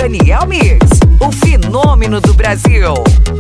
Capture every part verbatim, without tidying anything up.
Raniel Mix, o fenômeno do Brasil.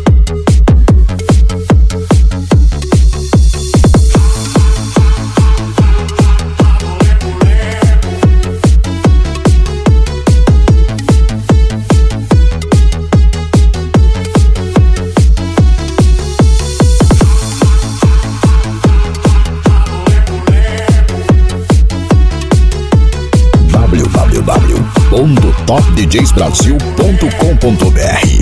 w w w ponto top d js brasil ponto com ponto b r.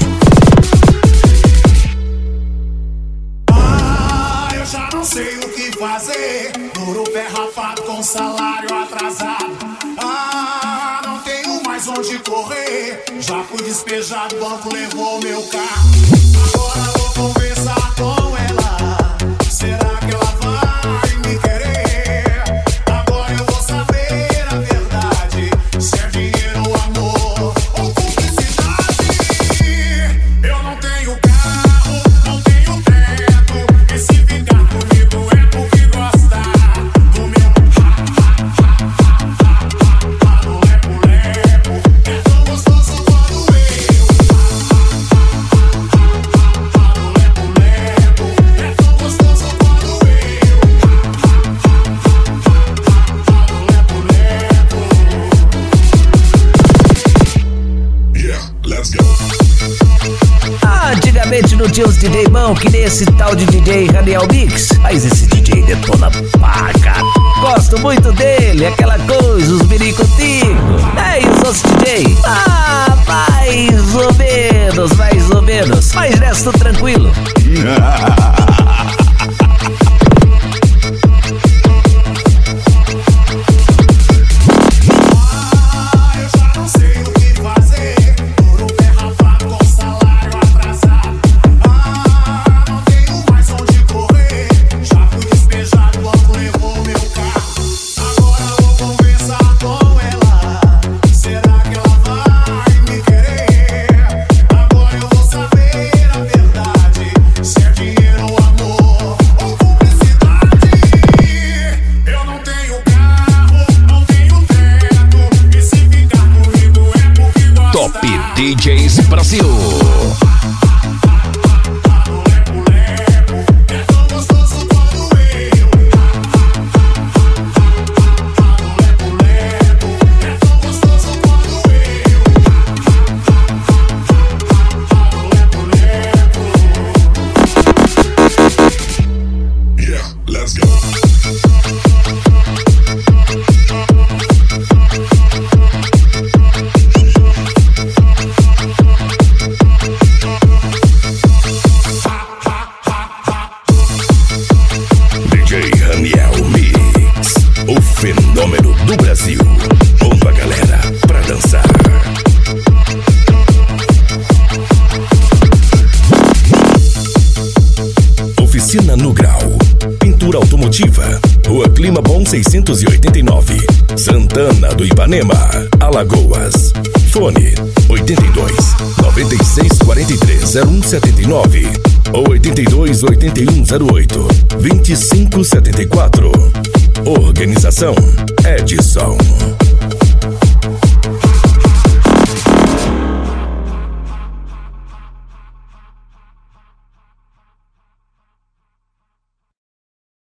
Ah, eu já não sei o que fazer. Duro pé rafado com salário atrasado. Ah, não tenho mais onde correr. Já fui despejado, o banco levou meu carro. Agora vou conversar com ela. Será que ela vai me querer? Agora eu vou saber a verdade. Se é dinheiro ou amor ou cumplicidade. Eu não tenho carro, não tenho teto. E se ficar comigo é porque gosta do meu ha-ha-ha-ha-ha-ha no lepo-lepo. É tão gostoso quando eu ha-ha-ha-ha-ha no lepo-lepo. É tão gostoso quando eu Yeah, let's go. Antigamente não tinha os D J bom que nem esse tal de D J Raniel Mix, mas esse D J detona paca. Gosto muito dele, aquela coisa, os biricoticos. É, e os outros D J? Ah, mais ou menos, mais ou menos. Mas resto tranquilo. Ah, eu já não sei o que fazer. Duro pé rafado com salário atrasado. Ah, não tenho mais onde correr. Já fui despejado, o banco levou meu carro. Agora vou conversar com ela. Será que ela vai me querer? Agora eu vou saber a verdade. Se é dinheiro ou amor ou cumplicidade. Eu não tenho carro, não tenho teto. E se ficar comigo é porque gosta. Top D Js Brasil. No lepo-lepo. É tão gostoso quando eu no lepo-lepo. É tão gostoso quando eu no lepo-lepo. Yeah, let's go. D J Raniel Mix, o fenômeno do Brasil. Pondo a galera pra dançar. Oficina no Grau, pintura automotiva, Rua Clima Bom seiscentos e oitenta e nove, Santana do Ipanema, Alagoas. Fone oito dois, nove seis quatro três, zero um sete nove ou oito dois, oito um zero oito, dois cinco sete quatro. Organização Edson.